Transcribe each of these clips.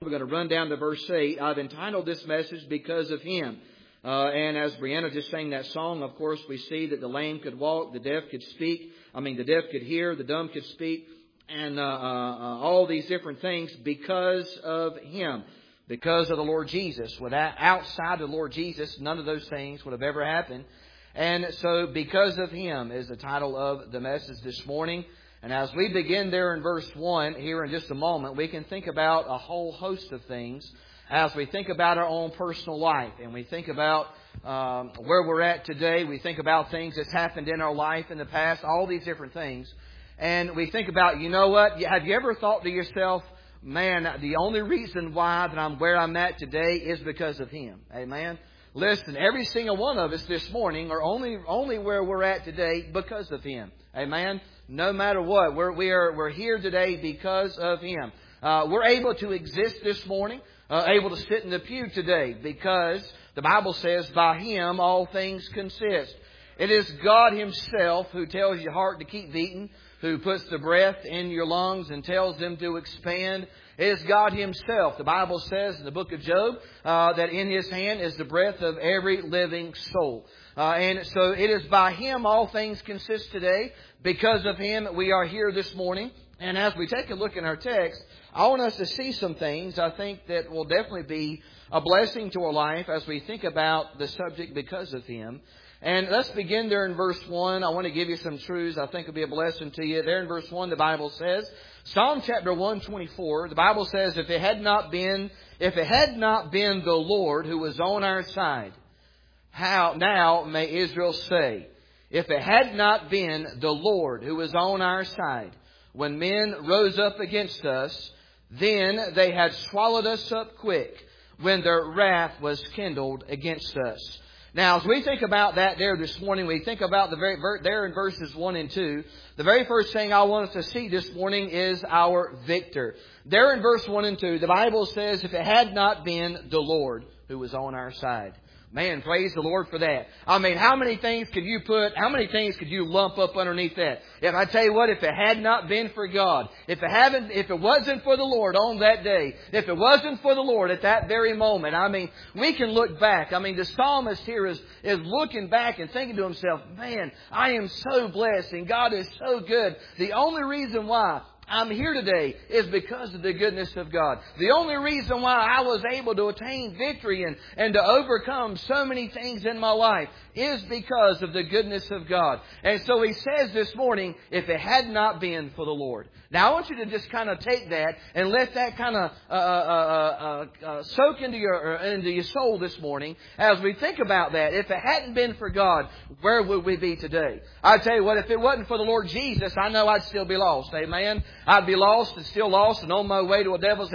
We're going to run down to verse 8. I've entitled this message, Because of Him. And as Brianna just sang that song, of course, we see that the lame could walk, the deaf could speak. The deaf could hear, the dumb could speak. And all these different things because of Him. Because of the Lord Jesus. Outside of the Lord Jesus, none of those things would have ever happened. And so, because of Him is the title of the message this morning. And as we begin there in verse 1, here in just a moment, we can think about a whole host of things as we think about our own personal life. And we think about where we're at today. We think about things that's happened in our life in the past, all these different things. And we think about, you know what? Have you ever thought to yourself, man, the only reason why that I'm where I'm at today is because of Him. Amen. Listen, every single one of us this morning are only where we're at today because of Him. Amen. No matter what, we're here today because of Him. We're able to exist this morning, able to sit in the pew today because the Bible says by Him all things consist. It is God Himself who tells your heart to keep beating, who puts the breath in your lungs and tells them to expand. It is God Himself. The Bible says in the book of Job that in His hand is the breath of every living soul. And so it is by Him all things consist today. Because of Him we are here this morning. And as we take a look in our text, I want us to see some things I think that will definitely be a blessing to our life as we think about the subject because of Him. And let's begin there in verse 1. I want to give you some truths I think will be a blessing to you. There in verse 1, the Bible says, Psalm chapter 124, the Bible says, if it had not been the Lord who was on our side, how now may Israel say, if it had not been the Lord who was on our side, when men rose up against us, then they had swallowed us up quick, when their wrath was kindled against us. Now, as we think about that there this morning, we think about there in verses 1 and 2, the very first thing I want us to see this morning is our victor. There in verse 1 and 2, the Bible says, if it had not been the Lord who was on our side. Man, praise the Lord for that. How many things could you lump up underneath that? If I tell you what, if it had not been for God, if it wasn't for the Lord on that day, if it wasn't for the Lord at that very moment, we can look back. The psalmist here is looking back and thinking to himself, man, I am so blessed and God is so good. The only reason why I'm here today is because of the goodness of God. The only reason why I was able to attain victory and to overcome so many things in my life is because of the goodness of God. And so he says this morning, if it had not been for the Lord. Now I want you to just kind of take that and let that kind of soak into your soul this morning as we think about that. If it hadn't been for God, where would we be today? I tell you what, if it wasn't for the Lord Jesus, I know I'd still be lost. Amen. I'd be lost and still lost and on my way to a devil's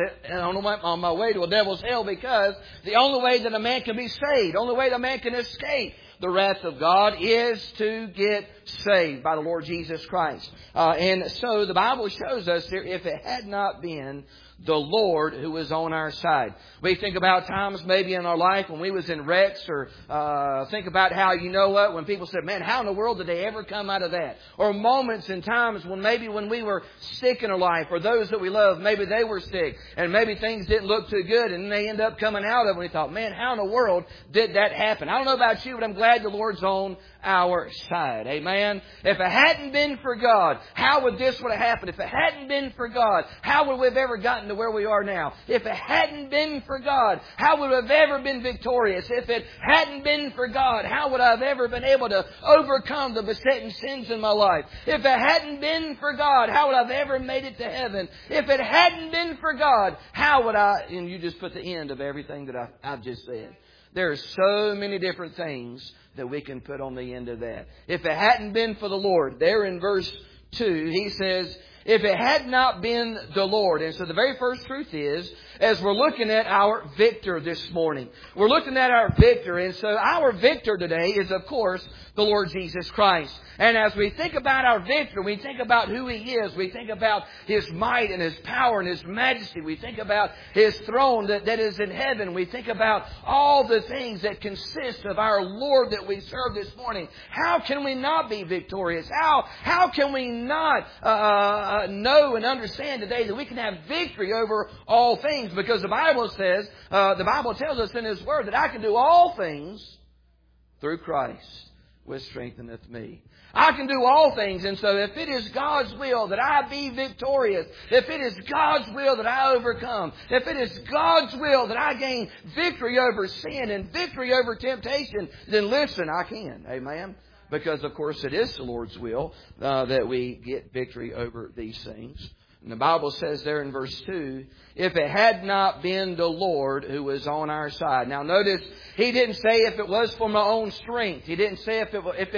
hell, because the only way that a man can be saved, only way that a man can escape the wrath of God is to get saved by the Lord Jesus Christ. And so the Bible shows us here, if it had not been the Lord who was on our side. We think about times maybe in our life when we was in wrecks, or think about how, when people said, man, how in the world did they ever come out of that? Or moments and times when we were sick in our life, or those that we love, maybe they were sick and maybe things didn't look too good and they end up coming out of it. And we thought, man, how in the world did that happen? I don't know about you, but I'm glad the Lord's on our side. Amen. If it hadn't been for God, how would this would have happened? If it hadn't been for God, how would we have ever gotten to where we are now? If it hadn't been for God, how would we have ever been victorious? If it hadn't been for God, how would I have ever been able to overcome the besetting sins in my life? If it hadn't been for God, how would I have ever made it to heaven? If it hadn't been for God, how would I... And you just put the end of everything that I've just said. There are so many different things that we can put on the end of that. If it hadn't been for the Lord, there in verse 2, he says, if it had not been the Lord. And so the very first truth is, as we're looking at our victor this morning, we're looking at our victor. And so our victor today is, of course, the Lord Jesus Christ. And as we think about our victor, we think about who He is. We think about His might and His power and His majesty. We think about His throne that is in heaven. We think about all the things that consist of our Lord that we serve this morning. How can we not be victorious? How can we not know and understand today that we can have victory over all things? Because the Bible says, the Bible tells us in His Word that I can do all things through Christ, which strengtheneth me. I can do all things, and so if it is God's will that I be victorious, if it is God's will that I overcome, if it is God's will that I gain victory over sin and victory over temptation, then listen, I can. Amen? Because, of course, it is the Lord's will that we get victory over these things. And the Bible says there in verse 2, if it had not been the Lord who was on our side. Now notice, He didn't say if it was for my own strength. He didn't say if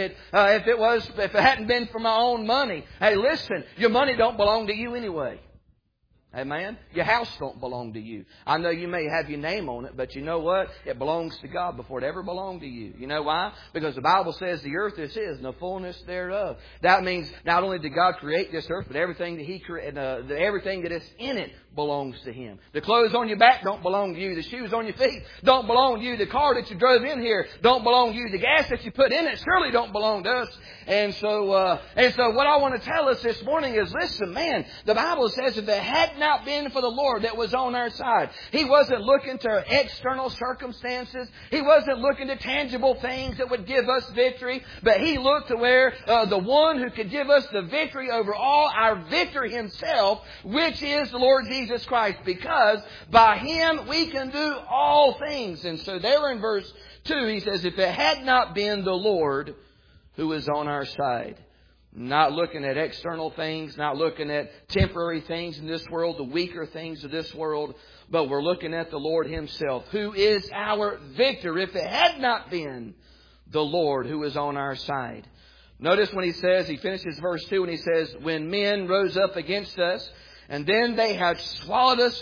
it hadn't been for my own money. Hey, listen, your money don't belong to you anyway. Amen? Your house don't belong to you. I know you may have your name on it, but you know what? It belongs to God before it ever belonged to you. You know why? Because the Bible says the earth is His and the fullness thereof. That means not only did God create this earth, but everything that He created, everything that is in it belongs to Him. The clothes on your back don't belong to you. The shoes on your feet don't belong to you. The car that you drove in here don't belong to you. The gas that you put in it surely don't belong to us. And so what I want to tell us this morning is, listen, man, the Bible says if it had not been for the Lord that was on our side, He wasn't looking to external circumstances. He wasn't looking to tangible things that would give us victory, but He looked to where the one who could give us the victory over all our victory Himself, which is the Lord Jesus Christ, because by Him we can do all things. And so there in verse 2 He says, if it had not been the Lord who was on our side. Not looking at external things, not looking at temporary things in this world, the weaker things of this world, but we're looking at the Lord Himself, who is our victor. If it had not been the Lord who was on our side. Notice when He says, He finishes verse 2 and He says, when men rose up against us, and then they had swallowed us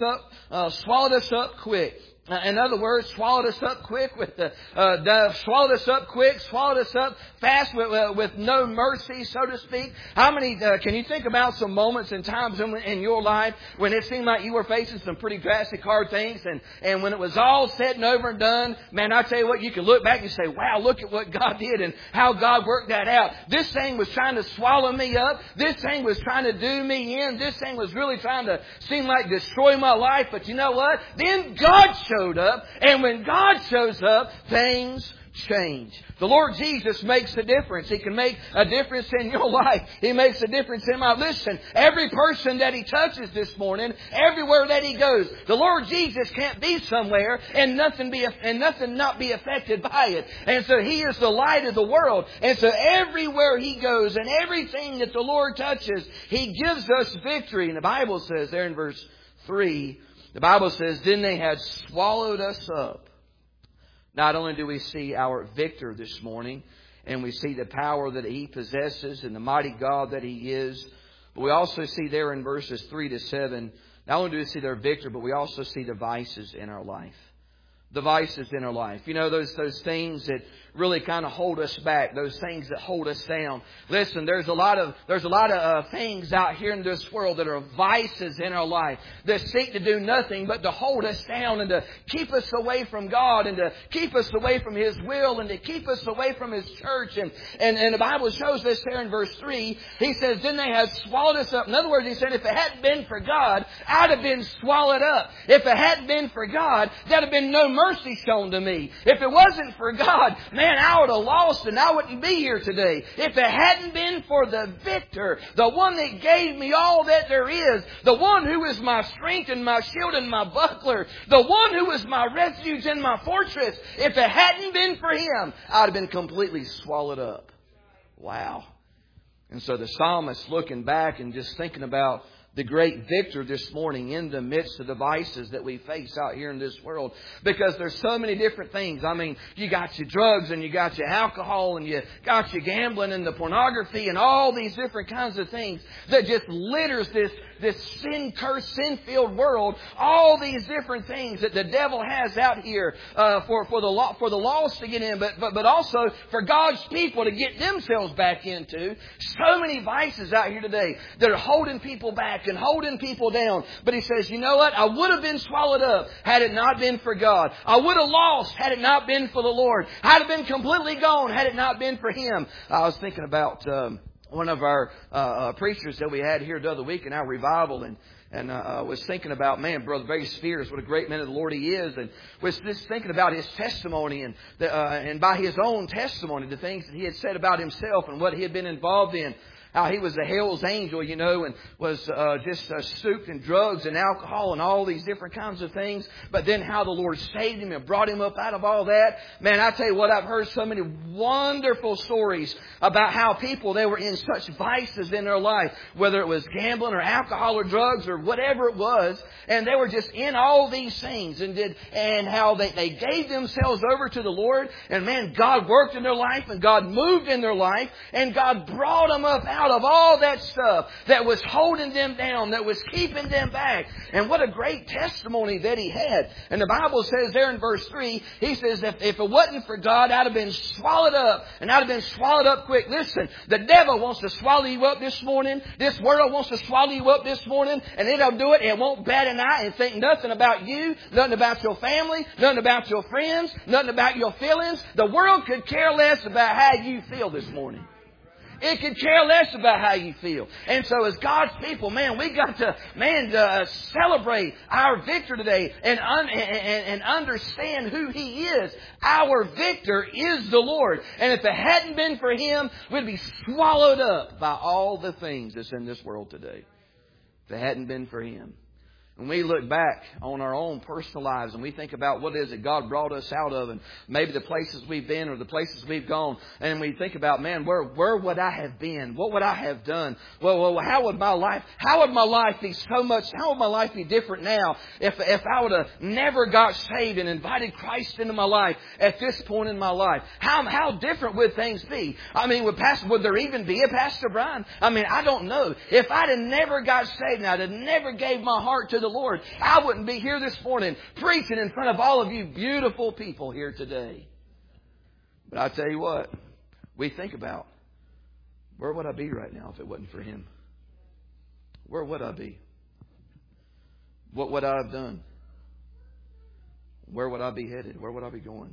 up quick. In other words, swallowed us up quick swallowed us up fast with no mercy, so to speak. How many, can you think about some moments and times in your life when it seemed like you were facing some pretty drastic hard things, and when it was all said and over and done, man, I tell you what, you can look back and say, wow, look at what God did and how God worked that out. This thing was trying to swallow me up. This thing was trying to do me in. This thing was really trying to seem like destroy my life. But you know what? Then God showed up, and when God shows up, things change. The Lord Jesus makes a difference. He can make a difference in your life. He makes a difference in my... Listen, every person that He touches this morning, everywhere that He goes, the Lord Jesus can't be somewhere and nothing not be affected by it. And so He is the light of the world. And so everywhere He goes and everything that the Lord touches, He gives us victory. And the Bible says there in verse 3, the Bible says, then they had swallowed us up. Not only do we see our victor this morning, and we see the power that He possesses and the mighty God that He is, but we also see there in verses 3 to 7, not only do we see their victor, but we also see the vices in our life. The vices in our life. You know, those things that really kind of hold us back, those things that hold us down. Listen, there's a lot of things out here in this world that are vices in our life that seek to do nothing but to hold us down and to keep us away from God and to keep us away from His will and to keep us away from His church. And the Bible shows this here in verse 3. He says, then they had swallowed us up. In other words, He said, if it hadn't been for God, I'd have been swallowed up. If it hadn't been for God, there'd have been no mercy shown to me. If it wasn't for God, man, I would have lost and I wouldn't be here today. If it hadn't been for the victor, the one that gave me all that there is, the one who is my strength and my shield and my buckler, the one who is my refuge and my fortress, if it hadn't been for Him, I'd have been completely swallowed up. Wow. And so the psalmist looking back and just thinking about the great victor this morning in the midst of the vices that we face out here in this world. Because there's so many different things. I mean, you got your drugs and you got your alcohol and you got your gambling and the pornography and all these different kinds of things that just litters this sin-cursed, sin-filled world, all these different things that the devil has out here for the lost to get in, but also for God's people to get themselves back into. So many vices out here today that are holding people back and holding people down. But he says, you know what? I would have been swallowed up had it not been for God. I would have lost had it not been for the Lord. I'd have been completely gone had it not been for Him. I was thinking about one of our preachers that we had here the other week in our revival, and I was thinking about, man, Brother Barry Spears, what a great man of the Lord he is, and was just thinking about his testimony and by his own testimony, the things that he had said about himself and what he had been involved in. How he was a hell's angel, you know, and was just stooped in drugs and alcohol and all these different kinds of things. But then how the Lord saved him and brought him up out of all that. Man, I tell you what, I've heard so many wonderful stories about how people, they were in such vices in their life, whether it was gambling or alcohol or drugs or whatever it was, and they were just in all these things and how they gave themselves over to the Lord, and man, God worked in their life and God moved in their life and God brought them up out of all that stuff that was holding them down, that was keeping them back. And what a great testimony that he had. And the Bible says there in verse 3, he says, if it wasn't for God, I'd have been swallowed up, and I'd have been swallowed up quick. Listen, the devil wants to swallow you up this morning. This world wants to swallow you up this morning, and it'll do it. It won't bat an eye and think nothing about you, nothing about your family, nothing about your friends, nothing about your feelings. The world could care less about how you feel this morning. It could care less about how you feel. And so as God's people, man, we got to, celebrate our victor today and understand who He is. Our victor is the Lord. And if it hadn't been for Him, we'd be swallowed up by all the things that's in this world today. If it hadn't been for Him. When we look back on our own personal lives and we think about what it is that God brought us out of, and maybe the places we've been or the places we've gone, and we think about, man, where would I have been? What would I have done? Well, how would my life be how would my life be different now if I would have never got saved and invited Christ into my life at this point in my life? How different would things be? I mean, would there even be a Pastor Brian? I mean, I don't know. If I'd have never got saved and I'd have never gave my heart to the Lord, I wouldn't be here this morning preaching in front of all of you beautiful people here today. But I tell you what, we think about, where would I be right now if it wasn't for Him? Where would I be? What would I have done? Where would I be headed? Where would I be going?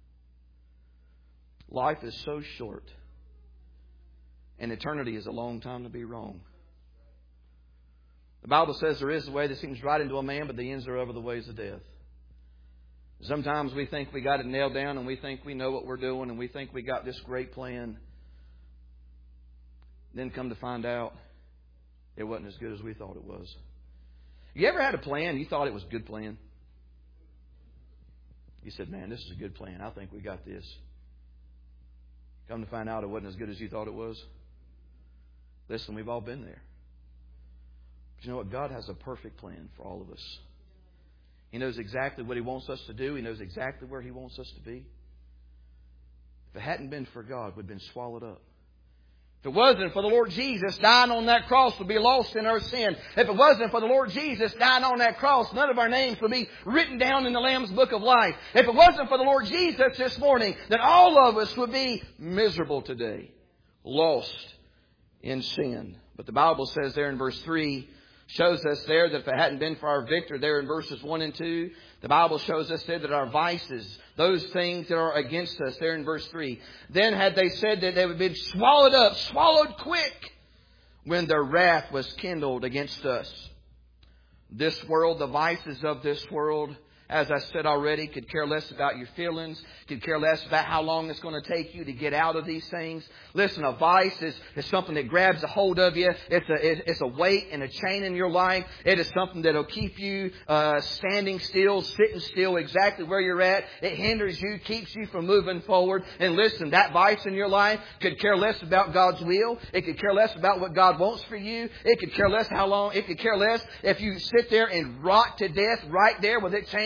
Life is so short, and eternity is a long time to be wrong. The Bible says there is a way that seems right unto a man, but the ends thereof are the ways of death. Sometimes we think we got it nailed down, and we think we know what we're doing, and we think we got this great plan. Then come to find out it wasn't as good as we thought it was. You ever had a plan, you thought it was a good plan? You said, man, this is a good plan. I think we got this. Come to find out it wasn't as good as you thought it was. Listen, we've all been there. But you know what? God has a perfect plan for all of us. He knows exactly what He wants us to do. He knows exactly where He wants us to be. If it hadn't been for God, we'd have been swallowed up. If it wasn't for the Lord Jesus dying on that cross, we'd be lost in our sin. If it wasn't for the Lord Jesus dying on that cross, none of our names would be written down in the Lamb's Book of Life. If it wasn't for the Lord Jesus this morning, then all of us would be miserable today, lost in sin. But the Bible says there in verse 3, shows us there that if it hadn't been for our victor there in verses 1 and 2, the Bible shows us there that our vices, those things that are against us there in verse 3, then had they said that they would be swallowed up, swallowed quick, when their wrath was kindled against us. This world, the vices of this world, as I said already, could care less about your feelings, could care less about how long it's going to take you to get out of these things. Listen, a vice is something that grabs a hold of you. It's a weight and a chain in your life. It is something that will keep you standing still, sitting still exactly where you're at. It hinders you, keeps you from moving forward. And listen, that vice in your life could care less about God's will. It could care less about what God wants for you. It could care less how long. It could care less if you sit there and rot to death right there with it chained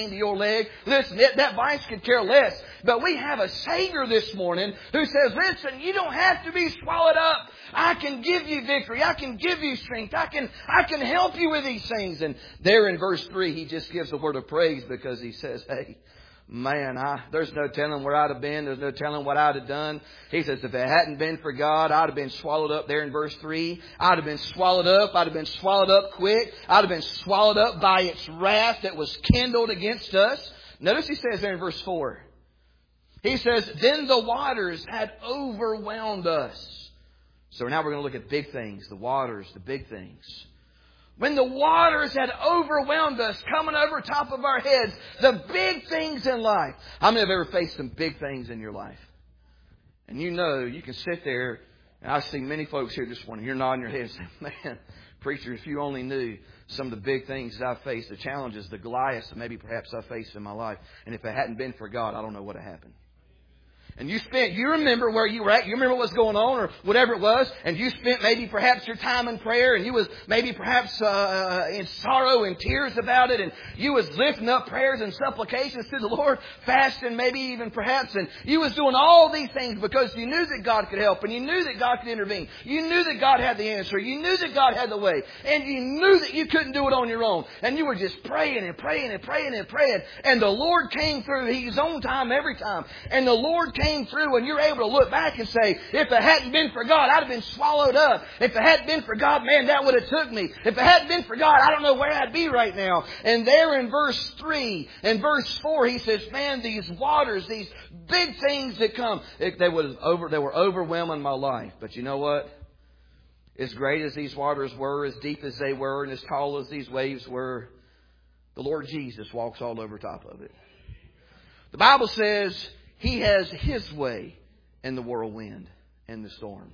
to your leg. Listen, that vice could care less. But we have a Savior this morning who says, listen, you don't have to be swallowed up. I can give you victory. I can give you strength. I can help you with these things. And there in verse 3, He just gives a word of praise because He says, hey, man, there's no telling where I'd have been. There's no telling what I'd have done. He says, if it hadn't been for God, I'd have been swallowed up there in verse 3. I'd have been swallowed up. I'd have been swallowed up quick. I'd have been swallowed up by its wrath that was kindled against us. Notice He says there in verse 4. He says, then the waters had overwhelmed us. So now we're going to look at big things, the waters, the big things. When the waters had overwhelmed us, coming over top of our heads, the big things in life. How many have ever faced some big things in your life? And you know, you can sit there, and I see many folks here this morning, you're nodding your head saying, man, preacher, if you only knew some of the big things that I've faced, the challenges, the Goliaths that maybe perhaps I faced in my life. And if it hadn't been for God, I don't know what would have happened. And you remember where you were at, you remember what was going on or whatever it was, and you spent maybe perhaps your time in prayer, and you was maybe perhaps in sorrow and tears about it, and you was lifting up prayers and supplications to the Lord, fasting maybe even perhaps, and you was doing all these things because you knew that God could help, and you knew that God could intervene. You knew that God had the answer. You knew that God had the way, and you knew that you couldn't do it on your own, and you were just praying and praying and praying and praying, and the Lord came through. He's on time every time, and the Lord came through, and you're able to look back and say, if it hadn't been for God, I'd have been swallowed up. If it hadn't been for God, man, that would have took me. If it hadn't been for God, I don't know where I'd be right now. And there in verse 3 and verse 4, He says, man, these waters, these big things that come, they were overwhelming my life. But you know what? As great as these waters were, as deep as they were, and as tall as these waves were, the Lord Jesus walks all over top of it. The Bible says He has His way in the whirlwind and the storm.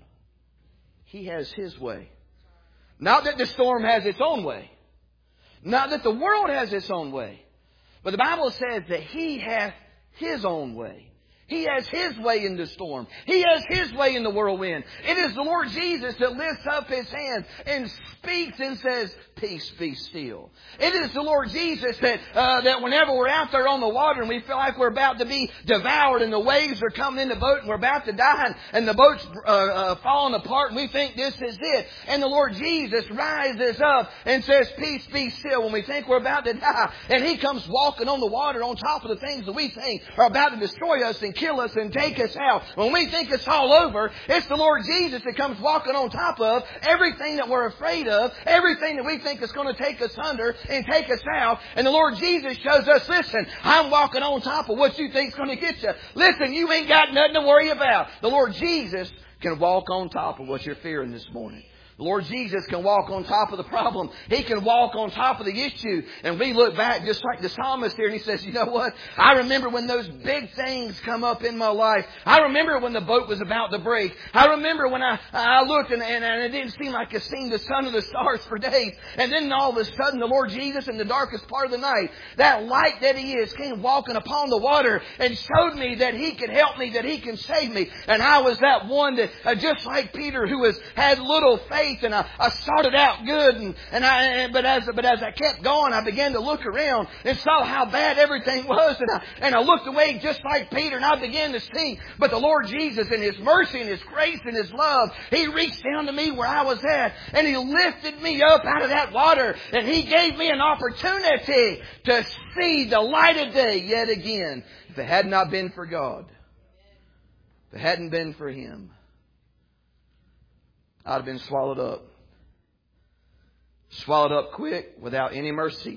He has His way. Not that the storm has its own way. Not that the world has its own way. But the Bible says that He hath His own way. He has His way in the storm. He has His way in the whirlwind. It is the Lord Jesus that lifts up His hands and speaks and says, peace, be still. It is the Lord Jesus that whenever we're out there on the water and we feel like we're about to be devoured and the waves are coming in the boat and we're about to die and the boat's falling apart and we think this is it. And the Lord Jesus rises up and says, peace, be still, when we think we're about to die. And He comes walking on the water on top of the things that we think are about to destroy us and kill us and take us out. When we think it's all over, it's the Lord Jesus that comes walking on top of everything that we're afraid of, everything that we think is going to take us under and take us out. And the Lord Jesus shows us, listen, I'm walking on top of what you think is going to get you. Listen, you ain't got nothing to worry about. The Lord Jesus can walk on top of what you're fearing this morning. The Lord Jesus can walk on top of the problem. He can walk on top of the issue. And we look back just like the psalmist here and he says, you know what? I remember when those big things come up in my life. I remember when the boat was about to break. I remember when I looked and it didn't seem like I seen the sun or the stars for days. And then all of a sudden the Lord Jesus in the darkest part of the night, that light that He is, came walking upon the water and showed me that He can help me, that He can save me. And I was that one that, just like Peter, who had little faith. And I started out good, but as I kept going, I began to look around and saw how bad everything was, and I looked away just like Peter, and I began to see. But the Lord Jesus, in His mercy and His grace and His love, He reached down to me where I was at, and He lifted me up out of that water, and He gave me an opportunity to see the light of day yet again. If it had not been for God, if it hadn't been for Him, I'd have been swallowed up. Swallowed up quick, without any mercy.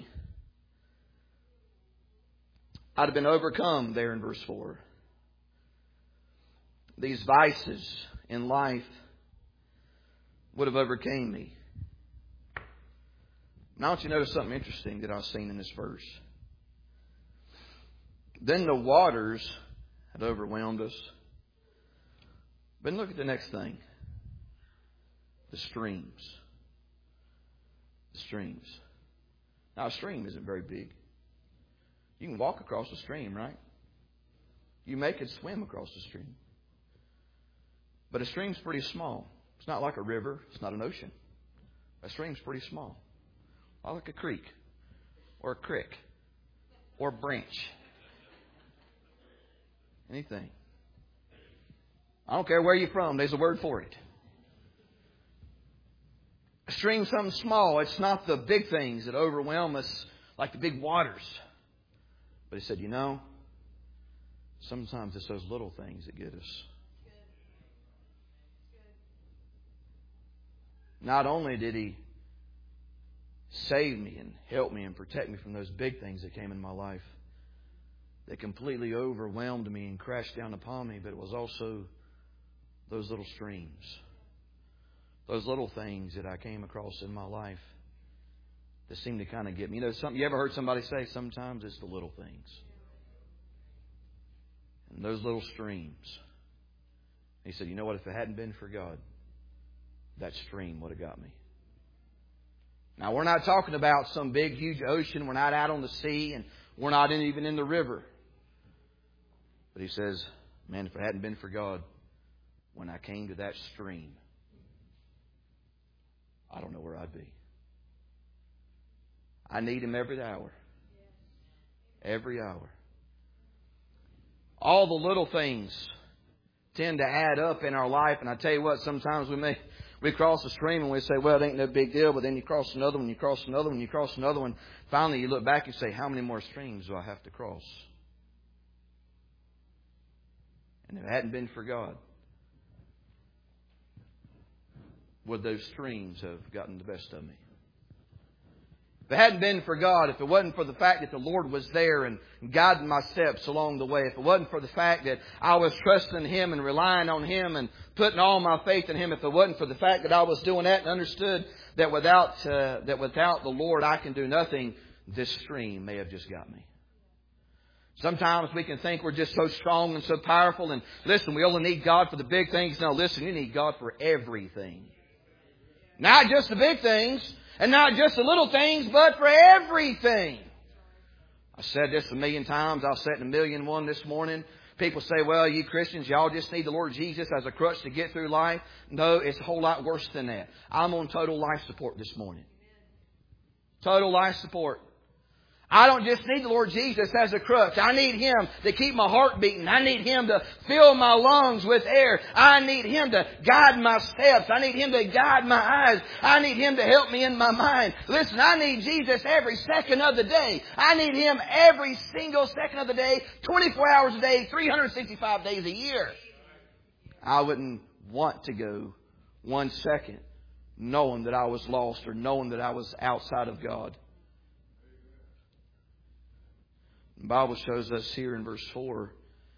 I'd have been overcome there in verse 4. These vices in life would have overcame me. Now I want you to notice something interesting that I've seen in this verse. Then the waters had overwhelmed us. But look at the next thing. The streams. The streams. Now, a stream isn't very big. You can walk across a stream, right? You may could swim across the stream. But a stream's pretty small. It's not like a river. It's not an ocean. A stream's pretty small. Like a creek or a creek. or branch. Anything. I don't care where you're from. There's a word for it. A stream's something small. It's not the big things that overwhelm us like the big waters. But he said, you know, sometimes it's those little things that get us. Not only did He save me and help me and protect me from those big things that came in my life that completely overwhelmed me and crashed down upon me, but it was also those little streams, those little things that I came across in my life that seemed to kind of get me. You know, you ever heard somebody say, sometimes it's the little things. And those little streams. He said, you know what, if it hadn't been for God, that stream would have got me. Now, we're not talking about some big, huge ocean. We're not out on the sea, and we're not even in the river. But he says, man, if it hadn't been for God, when I came to that stream, I don't know where I'd be. I need Him every hour. Every hour. All the little things tend to add up in our life. And I tell you what, sometimes we cross a stream and we say, well, it ain't no big deal. But then you cross another one, you cross another one, you cross another one. Finally, you look back and say, how many more streams do I have to cross? And if it hadn't been for God, would those streams have gotten the best of me? If it hadn't been for God, if it wasn't for the fact that the Lord was there and guiding my steps along the way, if it wasn't for the fact that I was trusting Him and relying on Him and putting all my faith in Him, if it wasn't for the fact that I was doing that and understood that without the Lord I can do nothing, this stream may have just got me. Sometimes we can think we're just so strong and so powerful, and listen, we only need God for the big things. No, listen, you need God for everything. Not just the big things, and not just the little things, but for everything. I said this 1,000,000 times. I'll say it in 1,000,001 this morning. People say, well, you Christians, y'all just need the Lord Jesus as a crutch to get through life. No, it's a whole lot worse than that. I'm on total life support this morning. Total life support. I don't just need the Lord Jesus as a crutch. I need Him to keep my heart beating. I need Him to fill my lungs with air. I need Him to guide my steps. I need Him to guide my eyes. I need Him to help me in my mind. Listen, I need Jesus every second of the day. I need Him every single second of the day, 24 hours a day, 365 days a year. I wouldn't want to go 1 second knowing that I was lost or knowing that I was outside of God. The Bible shows us here in verse 4,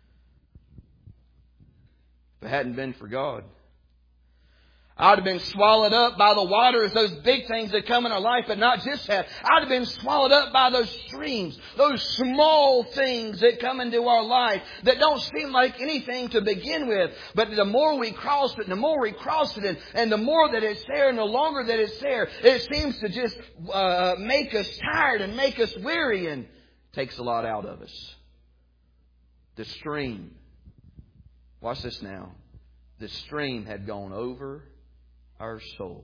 if it hadn't been for God, I'd have been swallowed up by the waters, those big things that come in our life, but not just that. I'd have been swallowed up by those streams, those small things that come into our life that don't seem like anything to begin with. But the more we cross it, and the more we cross it, and the more that it's there, and the longer that it's there, it seems to just make us tired and make us weary and takes a lot out of us. The stream. Watch this now. The stream had gone over our soul.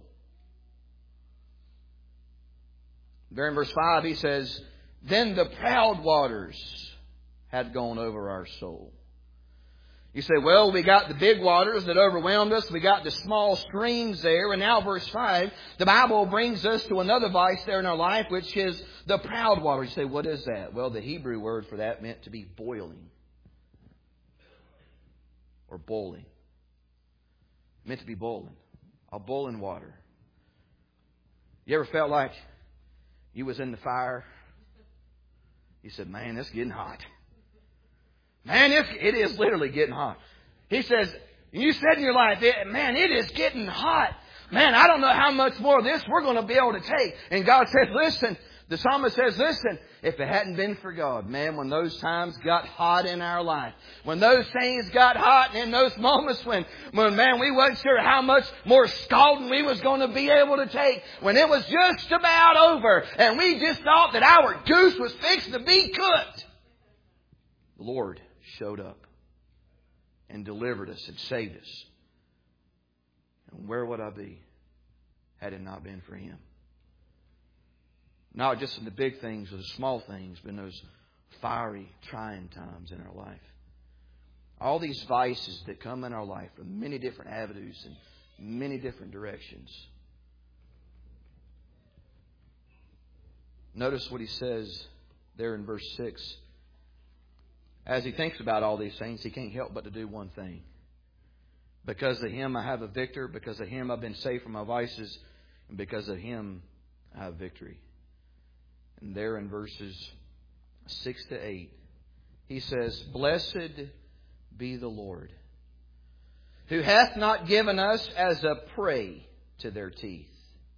There in verse 5 he says, then the proud waters had gone over our soul. You say, well, we got the big waters that overwhelmed us. We got the small streams there. And now verse 5, the Bible brings us to another vice there in our life, which is the proud water. You say, what is that? Well, the Hebrew word for that meant to be boiling. Or boiling. It meant to be boiling. A boiling water. You ever felt like you was in the fire? You said, man, it's getting hot. Man, it is literally getting hot. He says, you said in your life, man, it is getting hot. Man, I don't know how much more of this we're going to be able to take. And God says, listen, the psalmist says, listen, if it hadn't been for God, man, when those times got hot in our life, when those things got hot, and in those moments when man, we wasn't sure how much more scalding we was going to be able to take, when it was just about over, and we just thought that our goose was fixing to be cooked, the Lord showed up and delivered us and saved us. And where would I be had it not been for Him? Not just in the big things or the small things, but in those fiery, trying times in our life. All these vices that come in our life from many different avenues and many different directions. Notice what he says there in verse 6. As he thinks about all these things, he can't help but to do one thing. Because of Him I have a victor. Because of Him I've been saved from my vices. And because of Him I have victory. And there in verses 6 to 8, he says, Blessed be the Lord, who hath not given us as a prey to their teeth.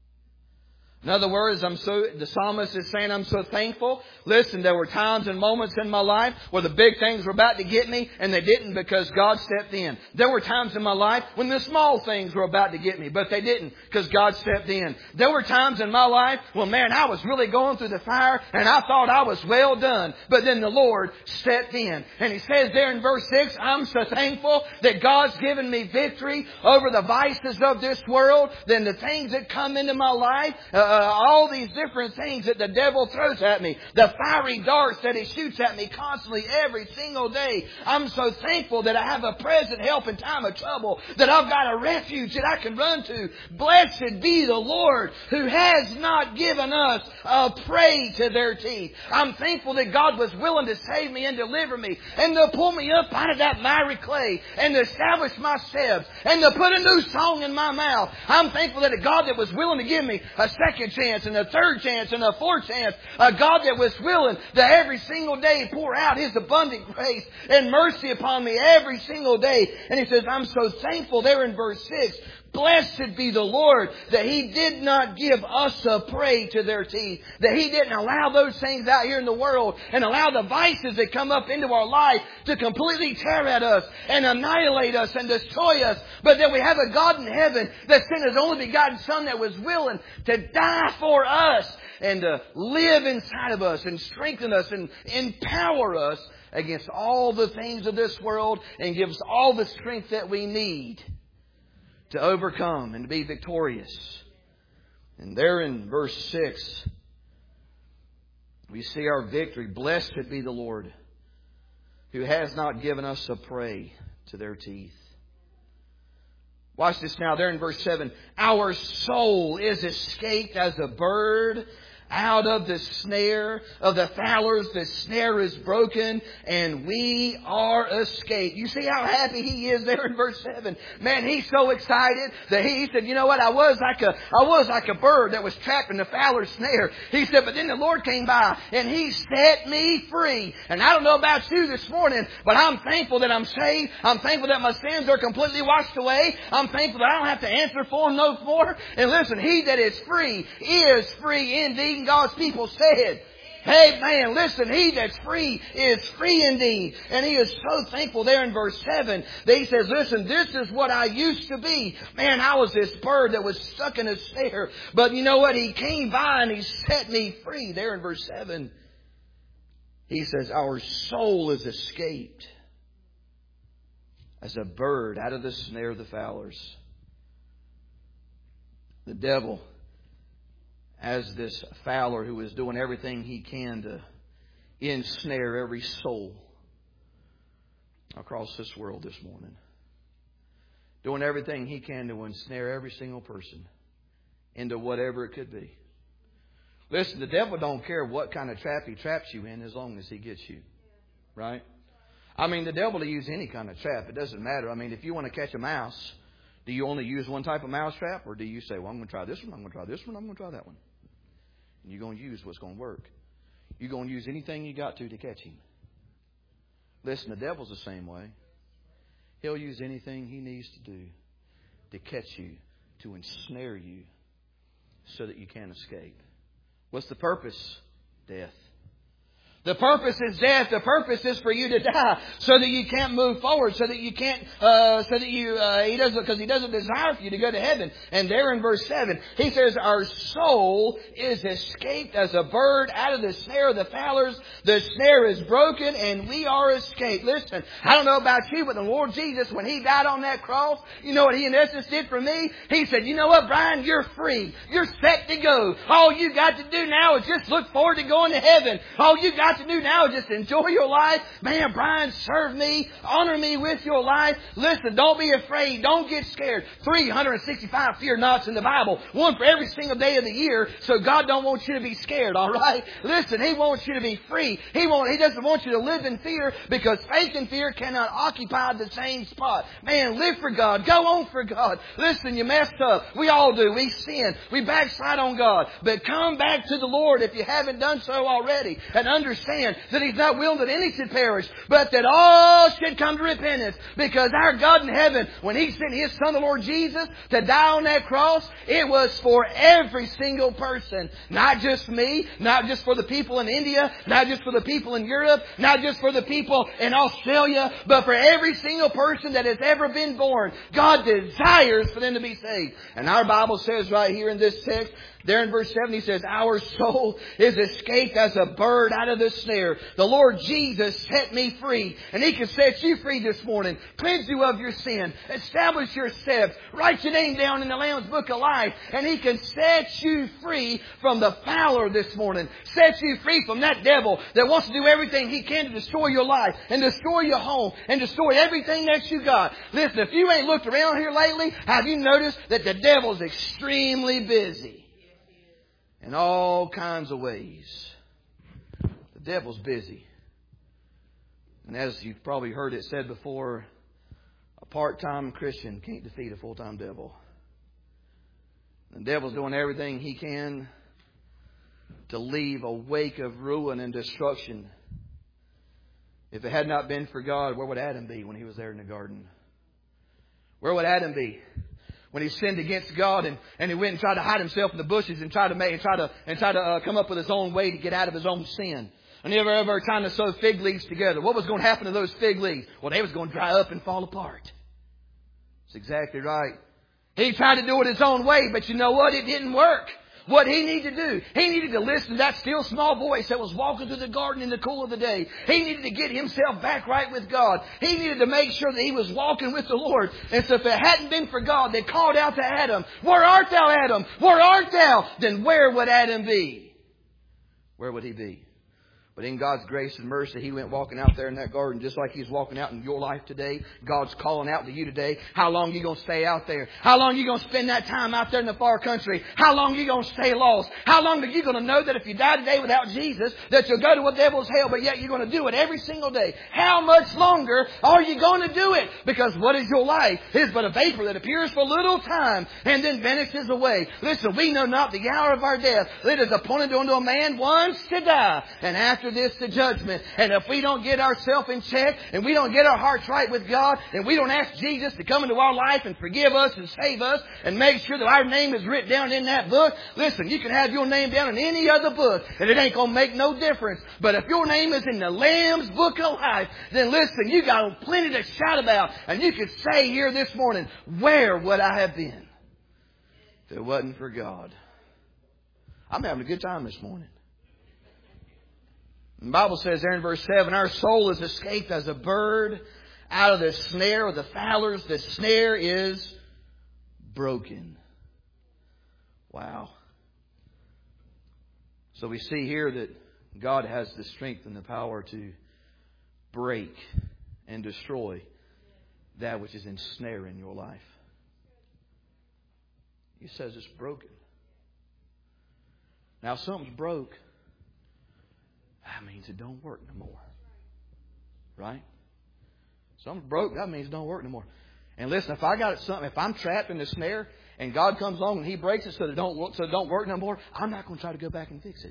In other words, the psalmist is saying, I'm so thankful. Listen, there were times and moments in my life where the big things were about to get me and they didn't because God stepped in. There were times in my life when the small things were about to get me, but they didn't because God stepped in. There were times in my life when, man, I was really going through the fire and I thought I was well done. But then the Lord stepped in. And He says there in verse 6, I'm so thankful that God's given me victory over the vices of this world, then the things that come into my life, all these different things that the devil throws at me, the fiery darts that he shoots at me constantly every single day. I'm so thankful that I have a present help in time of trouble, that I've got a refuge that I can run to. Blessed be the Lord, who has not given us a prey to their teeth. I'm thankful that God was willing to save me and deliver me and to pull me up out of that miry clay and to establish my steps and to put a new song in my mouth. I'm thankful that a God that was willing to give me a second chance and a third chance and a fourth chance. A God that was willing to every single day pour out His abundant grace and mercy upon me every single day. And He says, I'm so thankful there in verse 6. Blessed be the Lord that He did not give us a prey to their teeth. That He didn't allow those things out here in the world and allow the vices that come up into our life to completely tear at us and annihilate us and destroy us. But that we have a God in heaven that sent His only begotten Son that was willing to die for us and to live inside of us and strengthen us and empower us against all the things of this world and give us all the strength that we need to overcome and to be victorious. And there in verse 6, we see our victory. Blessed be the Lord, who has not given us a prey to their teeth. Watch this now. There in verse 7, our soul is escaped as a bird out of the snare of the fowlers. The snare is broken and we are escaped. You see how happy he is there in verse 7. Man, he's so excited that he said, you know what? I was like a bird that was trapped in the fowler's snare. He said, but then the Lord came by and He set me free. And I don't know about you this morning, but I'm thankful that I'm saved. I'm thankful that my sins are completely washed away. I'm thankful that I don't have to answer for them no more. And listen, he that is free indeed. God's people said, hey man, listen, he that's free is free indeed. And he is so thankful there in verse 7 that he says, listen, this is what I used to be. Man, I was this bird that was stuck in a snare. But you know what? He came by and He set me free. There in verse 7, he says, our soul is escaped as a bird out of the snare of the fowlers. The devil, as this fowler who is doing everything he can to ensnare every soul across this world this morning. Doing everything he can to ensnare every single person into whatever it could be. Listen, the devil don't care what kind of trap he traps you in as long as he gets you. Right? I mean, the devil will use any kind of trap. It doesn't matter. I mean, if you want to catch a mouse, do you only use one type of mouse trap? Or do you say, well, I'm going to try this one, I'm going to try this one, I'm going to try that one? And you're going to use what's going to work. You're going to use anything you got to catch him. Listen, the devil's the same way. He'll use anything he needs to do to catch you, to ensnare you, so that you can't escape. What's the purpose? Death. The purpose is death. The purpose is for you to die so that you can't move forward, so that you can't, because He doesn't desire for you to go to heaven. And there in verse 7, He says, our soul is escaped as a bird out of the snare of the fowlers. The snare is broken and we are escaped. Listen, I don't know about you, but the Lord Jesus, when He died on that cross, you know what He in essence did for me? He said, you know what, Brian, you're free. You're set to go. All you got to do now is just look forward to going to heaven. All you got got to do now is just enjoy your life. Man, Brian, serve me. Honor me with your life. Listen, don't be afraid. Don't get scared. 365 fear nots in the Bible. One for every single day of the year. So God don't want you to be scared, all right? Listen, He wants you to be free. He doesn't want you to live in fear, because faith and fear cannot occupy the same spot. Man, live for God. Go on for God. Listen, you messed up. We all do. We sin. We backslide on God. But come back to the Lord if you haven't done so already, and understand that He's not willing that any should perish, but that all should come to repentance. Because our God in heaven, when He sent His Son, the Lord Jesus, to die on that cross, it was for every single person. Not just me, not just for the people in India, not just for the people in Europe, not just for the people in Australia, but for every single person that has ever been born. God desires for them to be saved. And our Bible says right here in this text, there in verse 7, He says, our soul is escaped as a bird out of the snare. The Lord Jesus set me free. And He can set you free this morning. Cleanse you of your sin. Establish your steps. Write your name down in the Lamb's Book of Life. And He can set you free from the fowler this morning. Set you free from that devil that wants to do everything he can to destroy your life and destroy your home and destroy everything that you got. Listen, if you ain't looked around here lately, have you noticed that the devil's extremely busy? In all kinds of ways. The devil's busy. And as you've probably heard it said before, a part-time Christian can't defeat a full-time devil. The devil's doing everything he can to leave a wake of ruin and destruction. If it had not been for God, where would Adam be when he was there in the garden? Where would Adam be when he sinned against God and he went and tried to hide himself in the bushes and try to come up with his own way to get out of his own sin? And he ever trying to sew fig leaves together. What was going to happen to those fig leaves? Well, they was going to dry up and fall apart. That's exactly right. He tried to do it his own way, but you know what? It didn't work. What he needed to do, he needed to listen to that still small voice that was walking through the garden in the cool of the day. He needed to get himself back right with God. He needed to make sure that he was walking with the Lord. And so if it hadn't been for God, they called out to Adam, "Where art thou, Adam? Where art thou?" Then where would Adam be? Where would he be? But in God's grace and mercy, He went walking out there in that garden just like He's walking out in your life today. God's calling out to you today. How long are you going to stay out there? How long are you going to spend that time out there in the far country? How long are you going to stay lost? How long are you going to know that if you die today without Jesus, that you'll go to a devil's hell, but yet you're going to do it every single day? How much longer are you going to do it? Because what is your life? It is but a vapor that appears for a little time and then vanishes away. Listen, we know not the hour of our death. It is appointed unto a man once to die, and after this the judgment. And if we don't get ourselves in check and we don't get our hearts right with God and we don't ask Jesus to come into our life and forgive us and save us and make sure that our name is written down in that book, listen, you can have your name down in any other book and it ain't going to make no difference. But if your name is in the Lamb's Book of Life, then listen, you got plenty to shout about. And you could say here this morning, where would I have been if it wasn't for God? I'm having a good time this morning. The Bible says there in verse 7, our soul is escaped as a bird out of the snare of the fowlers. The snare is broken. Wow. So we see here that God has the strength and the power to break and destroy that which is ensnaring your life. He says it's broken. Now, if something's broke, that means it don't work no more. Right? Something's broke, that means it don't work no more. And listen, if I'm trapped in the snare and God comes along and He breaks it so it don't work no more, I'm not going to try to go back and fix it.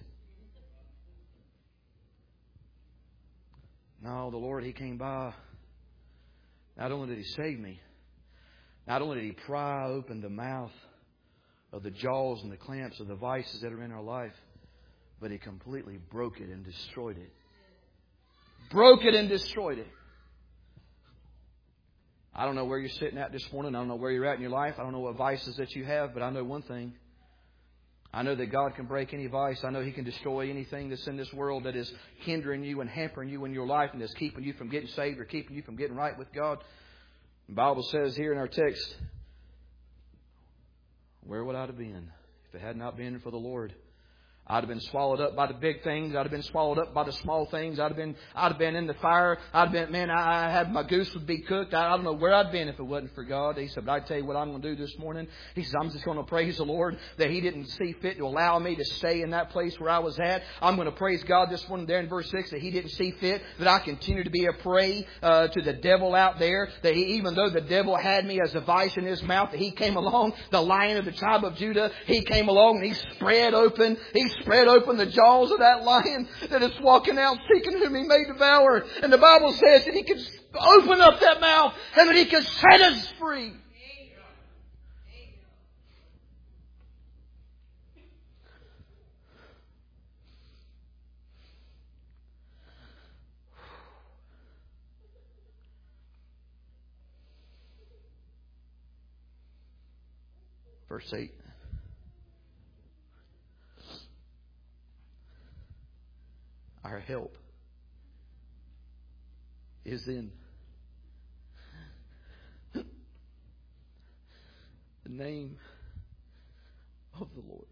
No, the Lord, He came by. Not only did He save me, not only did He pry open the mouth of the jaws and the clamps of the vices that are in our life, but He completely broke it and destroyed it. Broke it and destroyed it. I don't know where you're sitting at this morning. I don't know where you're at in your life. I don't know what vices that you have, but I know one thing. I know that God can break any vice. I know He can destroy anything that's in this world that is hindering you and hampering you in your life and that's keeping you from getting saved or keeping you from getting right with God. The Bible says here in our text, where would I have been if it had not been for the Lord? I'd have been swallowed up by the big things. I'd have been swallowed up by the small things. I'd have been in the fire. I had my goose would be cooked. I don't know where I'd been if it wasn't for God. He said, but I tell you what I'm going to do this morning. He says, I'm just going to praise the Lord that He didn't see fit to allow me to stay in that place where I was at. I'm going to praise God this morning there in verse 6 that He didn't see fit that I continue to be a prey to the devil out there. That even though the devil had me as a vice in his mouth, that He came along, the Lion of the tribe of Judah, He came along and He spread open the jaws of that lion that is walking out seeking whom He may devour. And the Bible says that He could open up that mouth and that He could set us free. Verse 8. Our help is in the name of the Lord.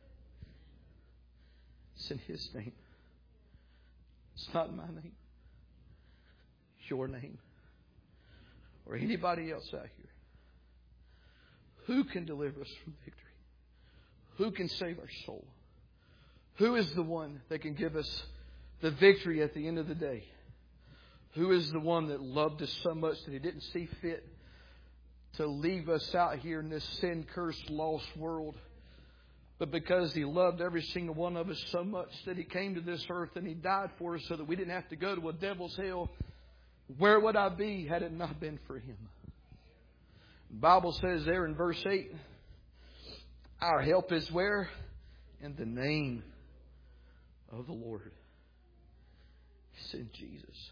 It's in His name. It's not my name. It's your name. Or anybody else out here. Who can deliver us from victory? Who can save our soul? Who is the one that can give us the victory at the end of the day? Who is the one that loved us so much that He didn't see fit to leave us out here in this sin-cursed, lost world? But because He loved every single one of us so much that He came to this earth and He died for us so that we didn't have to go to a devil's hell. Where would I be had it not been for Him? The Bible says there in verse 8, our help is where? In the name of the Lord. It's in Jesus.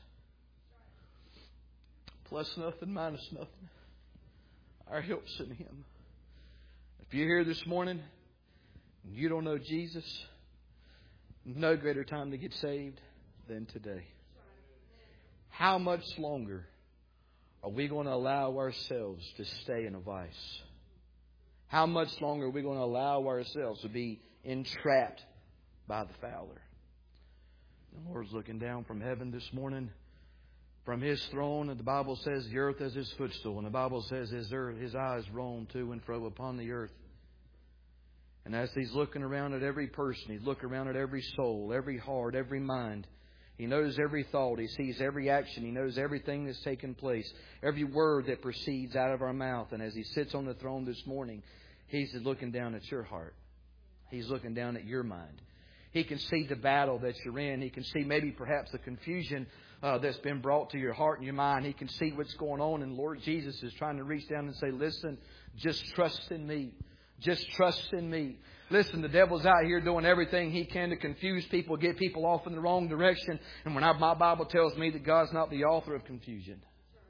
Plus nothing, minus nothing. Our help's in Him. If you're here this morning and you don't know Jesus, no greater time to get saved than today. How much longer are we going to allow ourselves to stay in a vice? How much longer are we going to allow ourselves to be entrapped by the fowler? The Lord's looking down from heaven this morning, from His throne, and the Bible says the earth is His footstool, and the Bible says His eyes roam to and fro upon the earth. And as He's looking around at every person, He's looking around at every soul, every heart, every mind. He knows every thought. He sees every action. He knows everything that's taken place. Every word that proceeds out of our mouth. And as He sits on the throne this morning, He's looking down at your heart. He's looking down at your mind. He can see the battle that you're in. He can see maybe perhaps the confusion that's been brought to your heart and your mind. He can see what's going on. And Lord Jesus is trying to reach down and say, listen, just trust in me. Just trust in me. Listen, the devil's out here doing everything he can to confuse people, get people off in the wrong direction. And when my Bible tells me that God's not the author of confusion.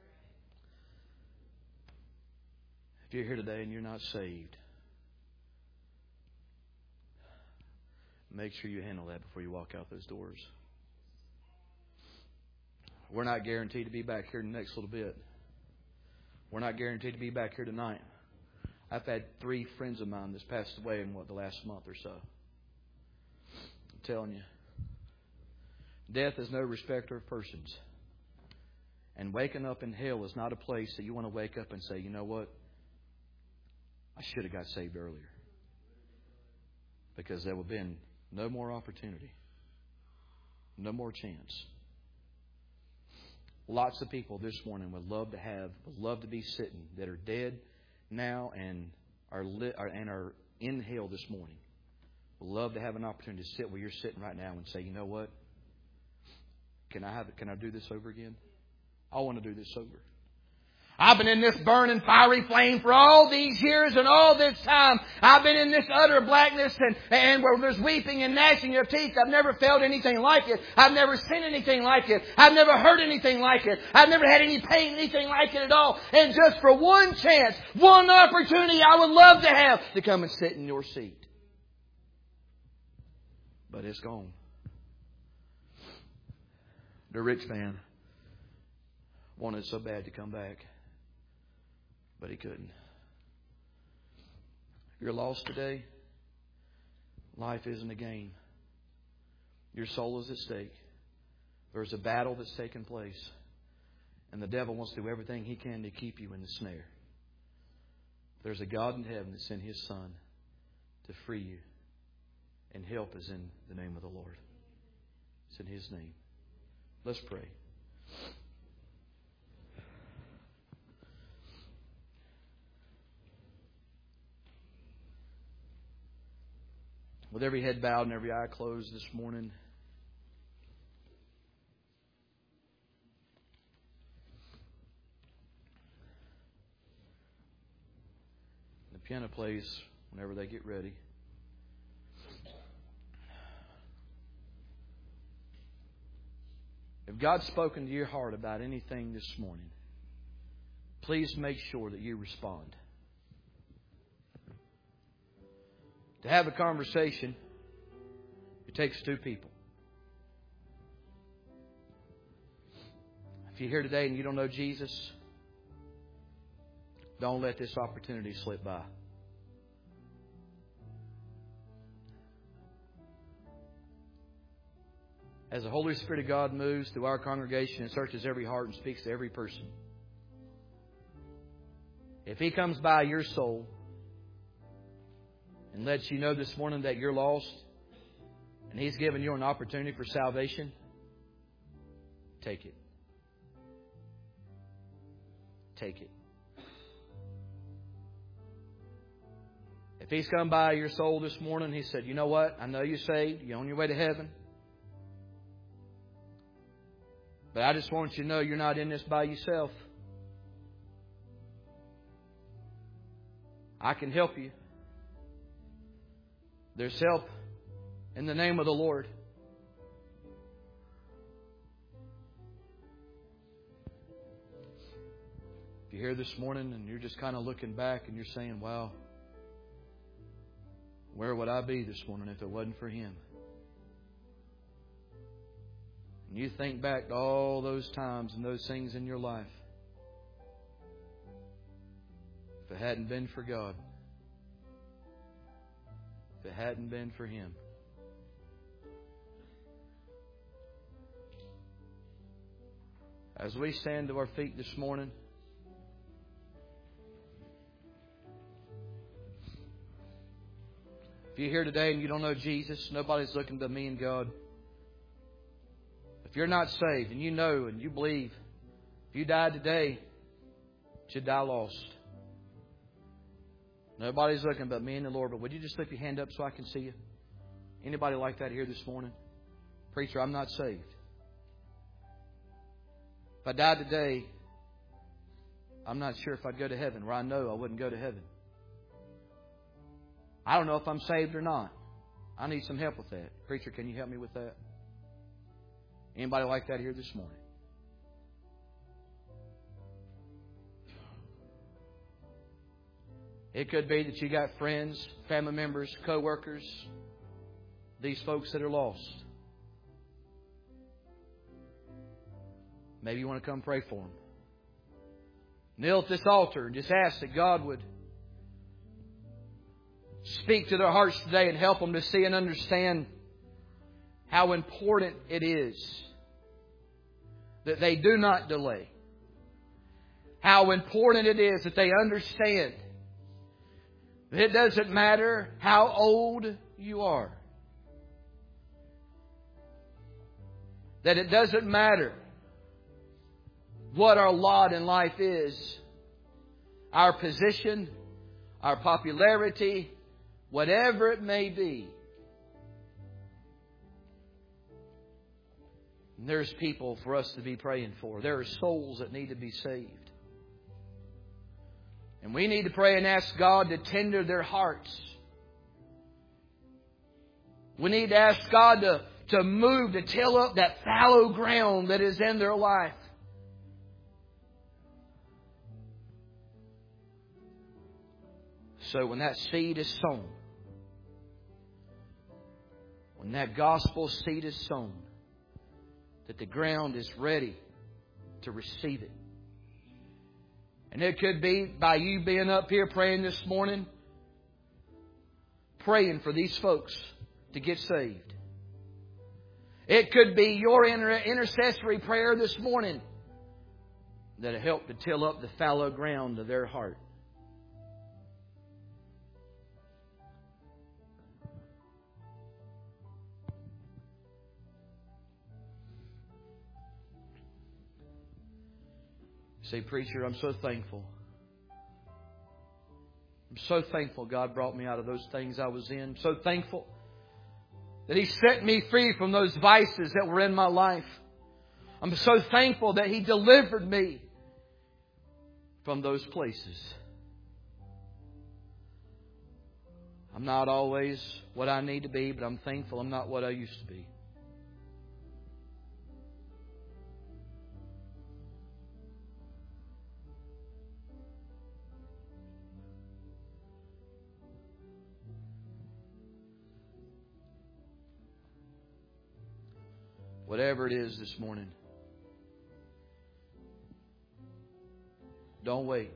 If you're here today and you're not saved, make sure you handle that before you walk out those doors. We're not guaranteed to be back here in the next little bit. We're not guaranteed to be back here tonight. I've had 3 friends of mine that's passed away in the last month or so. I'm telling you. Death is no respecter of persons. And waking up in hell is not a place that you want to wake up and say, you know what? I should have got saved earlier. Because there will have been no more opportunity. No more chance. Lots of people this morning would love to be sitting that are dead now and are in hell this morning. Would love to have an opportunity to sit where you're sitting right now and say, you know what? Can I do this over again? I want to do this over. I've been in this burning fiery flame for all these years and all this time. I've been in this utter blackness and where there's weeping and gnashing of teeth. I've never felt anything like it. I've never seen anything like it. I've never heard anything like it. I've never had any pain, anything like it at all. And just for one chance, one opportunity I would love to have to come and sit in your seat. But it's gone. The rich man wanted so bad to come back. But he couldn't. You're lost today. Life isn't a game. Your soul is at stake. There's a battle that's taken place. And the devil wants to do everything he can to keep you in the snare. There's a God in heaven that sent His Son to free you. And help is in the name of the Lord. It's in His name. Let's pray. With every head bowed and every eye closed this morning, the piano plays whenever they get ready. If God's spoken to your heart about anything this morning, please make sure that you respond. To have a conversation, it takes two people. If you're here today and you don't know Jesus, don't let this opportunity slip by. As the Holy Spirit of God moves through our congregation and searches every heart and speaks to every person, if He comes by your soul and lets you know this morning that you're lost and He's given you an opportunity for salvation, take it. Take it. If He's come by your soul this morning, He said, you know what? I know you're saved. You're on your way to heaven. But I just want you to know you're not in this by yourself. I can help you. There's help in the name of the Lord. If you're here this morning and you're just kind of looking back and you're saying, wow, where would I be this morning if it wasn't for Him? And you think back to all those times and those things in your life. If it hadn't been for God, if it hadn't been for Him. As we stand to our feet this morning, if you're here today and you don't know Jesus, nobody's looking but me and God. If you're not saved and you know and you believe, if you died today, you should die lost. Nobody's looking but me and the Lord. But would you just slip your hand up so I can see you? Anybody like that here this morning? Preacher, I'm not saved. If I died today, I'm not sure if I'd go to heaven, or I know I wouldn't go to heaven. I don't know if I'm saved or not. I need some help with that. Preacher, can you help me with that? Anybody like that here this morning? It could be that you got friends, family members, co-workers, these folks that are lost. Maybe you want to come pray for them. Kneel at this altar and just ask that God would speak to their hearts today and help them to see and understand how important it is that they do not delay. How important it is that they understand that it doesn't matter how old you are. That it doesn't matter what our lot in life is. Our position, our popularity, whatever it may be. And there's people for us to be praying for. There are souls that need to be saved. And we need to pray and ask God to tender their hearts. We need to ask God to move, to till up that fallow ground that is in their life. So when that seed is sown, when that gospel seed is sown, that the ground is ready to receive it. And it could be by you being up here praying this morning, praying for these folks to get saved. It could be your intercessory prayer this morning that helped to till up the fallow ground of their heart. Say, preacher, I'm so thankful. I'm so thankful God brought me out of those things I was in. I'm so thankful that He set me free from those vices that were in my life. I'm so thankful that He delivered me from those places. I'm not always what I need to be, but I'm thankful I'm not what I used to be. Whatever it is this morning, don't wait.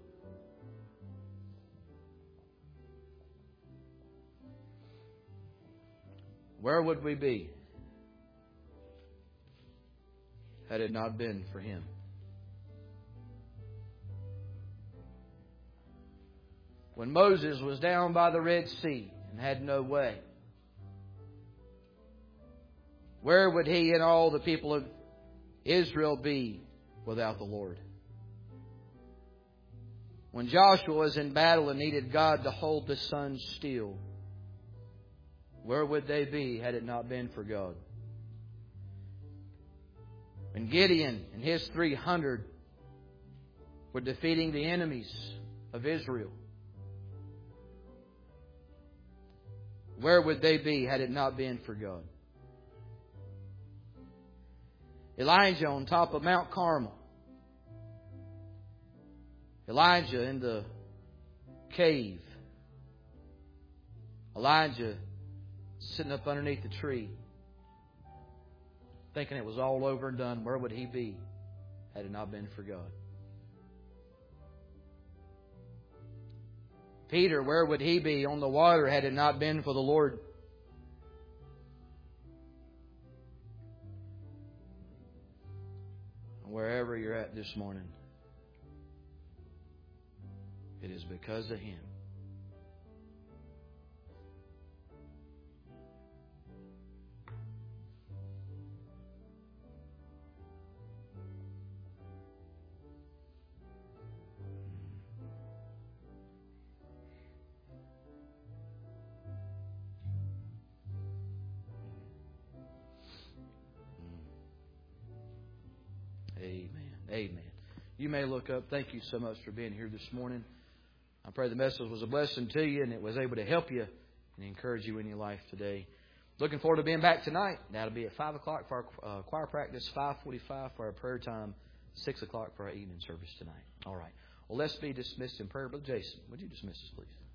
Where would we be had it not been for Him? When Moses was down by the Red Sea and had no way, where would he and all the people of Israel be without the Lord? When Joshua was in battle and needed God to hold the sun still, where would they be had it not been for God? When Gideon and his 300 were defeating the enemies of Israel, where would they be had it not been for God? Elijah on top of Mount Carmel. Elijah in the cave. Elijah sitting up underneath the tree, thinking it was all over and done. Where would he be had it not been for God? Peter, where would he be on the water had it not been for the Lord? Wherever you're at this morning, it is because of Him. Amen. Amen. You may look up. Thank you so much for being here this morning. I pray the message was a blessing to you and it was able to help you and encourage you in your life today. Looking forward to being back tonight. That'll be at 5 o'clock for our choir practice, 5:45 for our prayer time, 6 o'clock for our evening service tonight. All right. Well, let's be dismissed in prayer. Brother Jason, would you dismiss us, please?